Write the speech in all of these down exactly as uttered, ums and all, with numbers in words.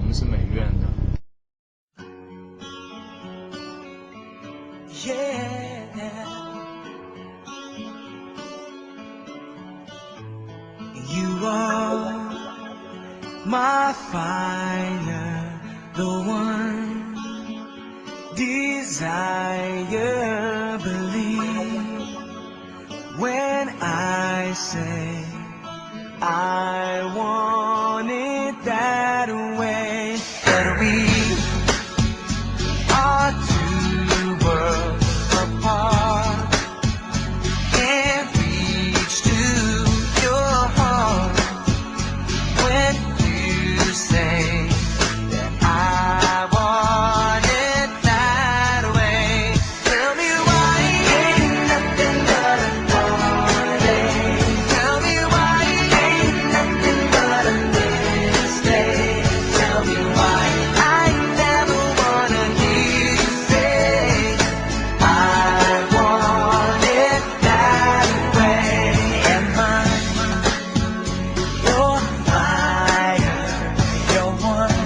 们是美院的。 Yeah, you are my fire, the one desire. Believe when I say I want it that way. That we are two worlds apart, can't reach to your heart when you say that I want it that way. Tell me why ain't nothing but a heartache. Tell me why ain't nothing but a mistake. Tell me why I never wanna hear you say I want it that way. Am I your fire, your one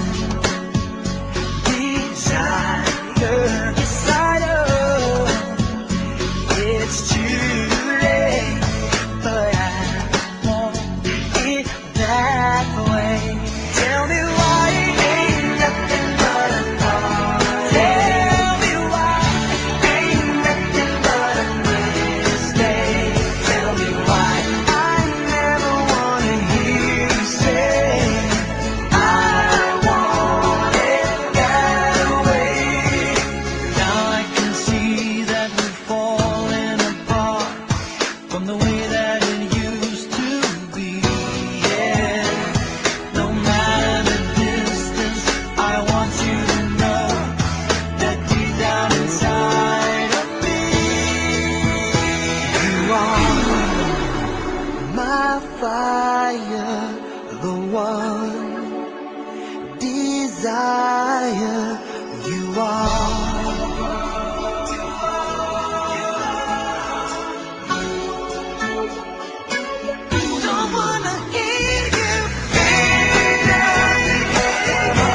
desire? Yes, I know it's too late, but I want it that way. Tell me why ain't nothing but a thought. Tell me why ain't nothing but a mistake. Tell me why I never wanna hear you say I want it that way. Now I can see that we've fallen apart from the way that it used to be. Yeah, no matter the distance, I want you to know that deep down inside of me, you are my fire, the one desire. You are. Don't wanna hear you say nothing but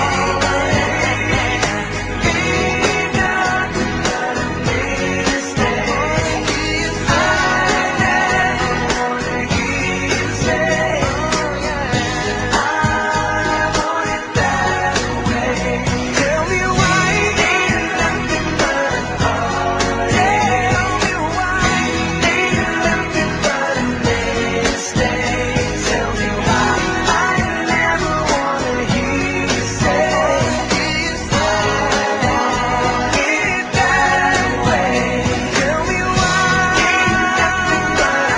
a mistake. I never wanna hear you say I want it that way. Tell me why ain't nothing but a heartache. Tell me why ain't nothing but a mistake. Tell me why I never wanna hear you say I want it that way. Tell me why ain't nothing but a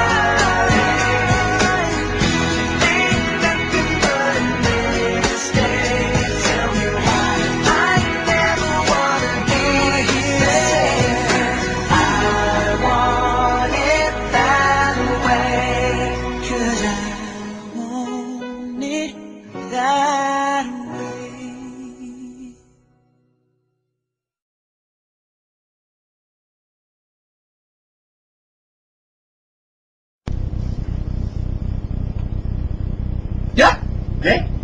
heartache. Ain't nothing but a mistake. Tell me why I never wanna hear you say I want it that way. 'Cause I want it that way. Yeah. Okay.